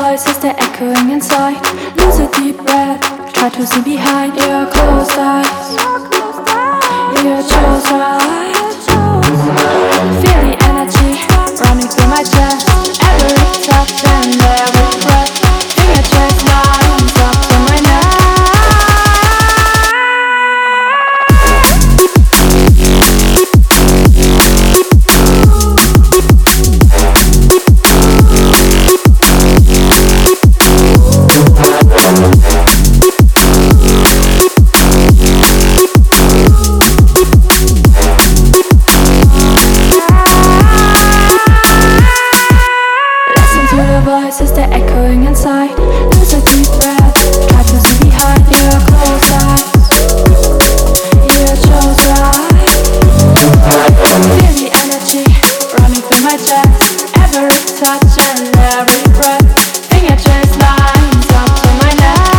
voices, they're echoing inside. Lose a deep breath, try to see behind your closed eyes. You chose right. Feel the energy running through my chest. Every touch and every breath. Fingertips lines up to my neck. Voices, they're echoing inside. Lose a deep breath, try to see behind your closed eyes. You chose right. Feel the energy running through my chest. Every touch and every breath. Fingertips lines up to my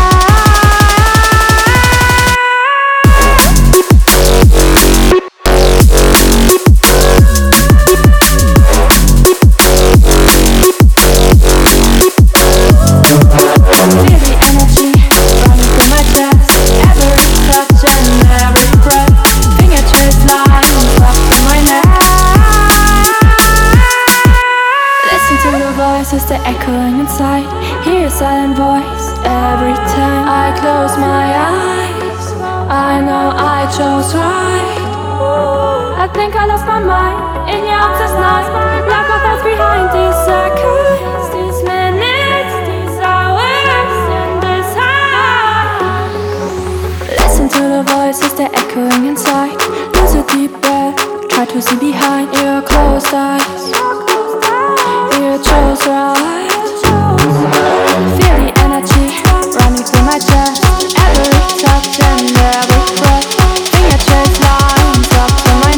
voices, they're echoing inside. Hear a silent voice every time I close my eyes. I know I chose right. I think I lost my mind in your arms last night. Like my thoughts behind these seconds, these minutes, these hours, and this high. Listen to the voices, they're echoing inside. Lose a deep breath, try to see behind your closed eyes. You chose right. Feel the energy running through my chest. Every touch and every breath. Fingertips lines up to my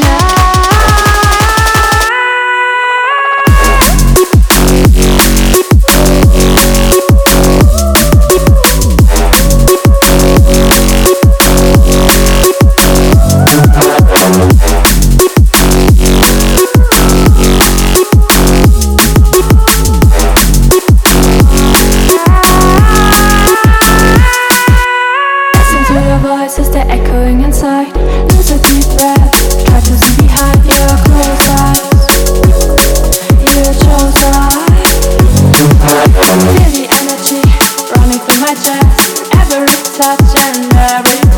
voices, they're echoing inside. Lose a deep breath, try to see behind your closed eyes. You chose right. Feel the energy running through my chest. Every touch and every